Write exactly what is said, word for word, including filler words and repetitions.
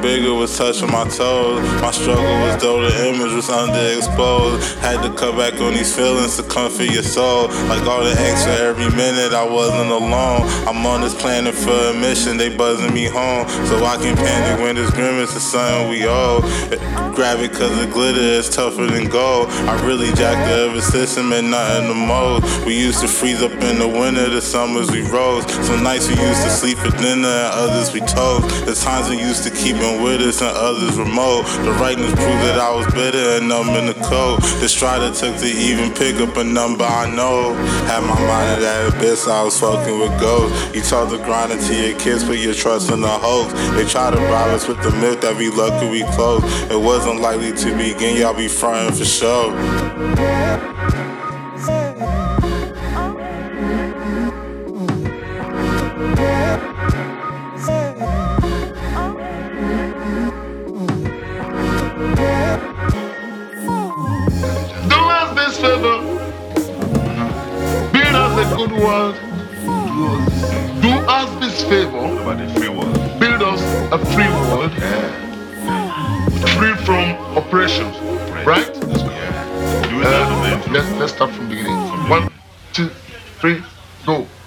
bigger was touching my toes. My struggle was though the image was underexposed. Had to cut back on these feelings to comfort your soul. Like all the extra every minute I wasn't alone. I'm on this planet for a mission, they buzzing me home. So I can panic when this grimace is something we owe. Grab it cause the glitter is tougher than gold. I really jacked the ever system and nothing the most. We used to freeze up in the winter, the summers we rose. Some nights we used to sleep for dinner and others we toast. The times we used to keep them with us and others remote. The rightness proved that I was bitter and numb in the cold. The stride it took to even pick up a number I know. Had my mind at that abyss, I was fucking with ghosts. You told the grinder to your kids, put your trust in the hoax. They try to bribe us with the myth that we lucky we close. It wasn't likely to begin, y'all be frontin' for sure. Favor, build us a good world. Do us this favor, build us a free world, free from oppressions, right? Uh, let's, let's start from the beginning. One, two, three, go.